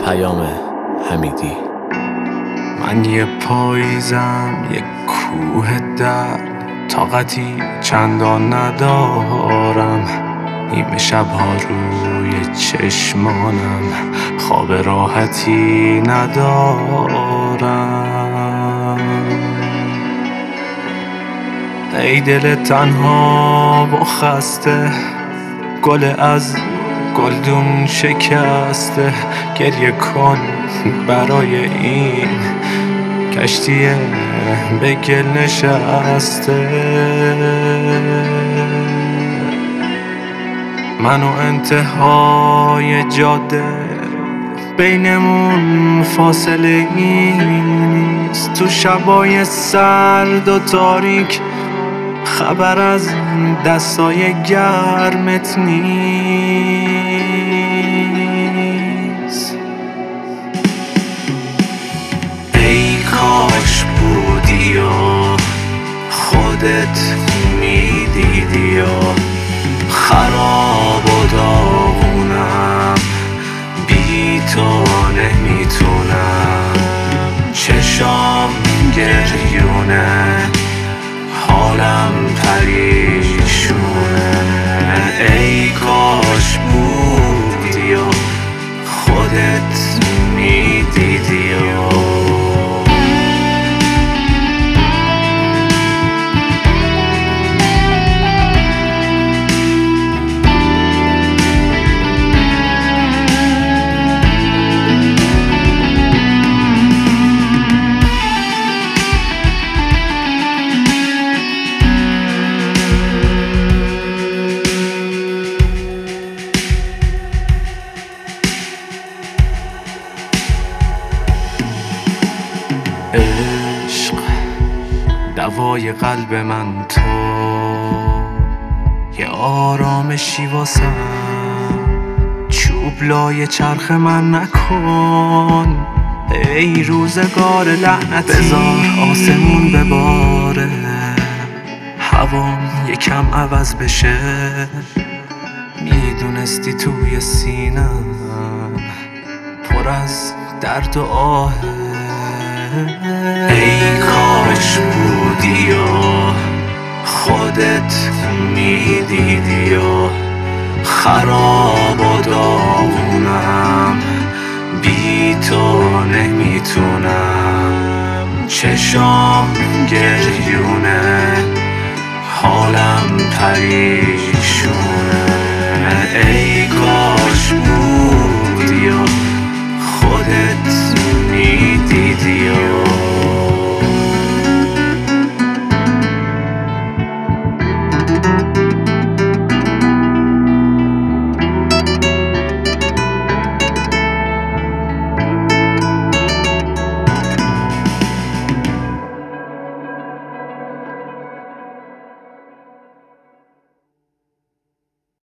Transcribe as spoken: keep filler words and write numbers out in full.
پیام حمیدی. من یه پاییزم، یه کوه درد، طاقتی چندان ندارم. نیمه شبها روی چشمانم، خواب راحتی ندارم. ای دل تنها و خسته، گل از گلدون شکسته، گریه کن برای این کشتی به گل نشسته. من و انتهای جاده، بینمون فاصله نیست. تو شبای سرد و تاریک خبر از دستای گرمت نیست. ای کاش بودی و خودت میدیدی و خراب و داغونم، بی تو نمیتونم. چشام گریونه، حالم پریشونه. ای کاش بودی و خودت میدیدی و عشق دوای قلب من، تو یه آرامشی واسم. چوب لای چرخ من نکن، ای روزگار لعنتی. بذار آسمون بباره، هوام یکم عوض بشه. میدونستی توی سینم پر از درد و آهه. ای کاش بودی و خودت میدیدی و خراب و داغونم، بی تو نمیتونم. چشام گریونه، حالم پریشونه. ای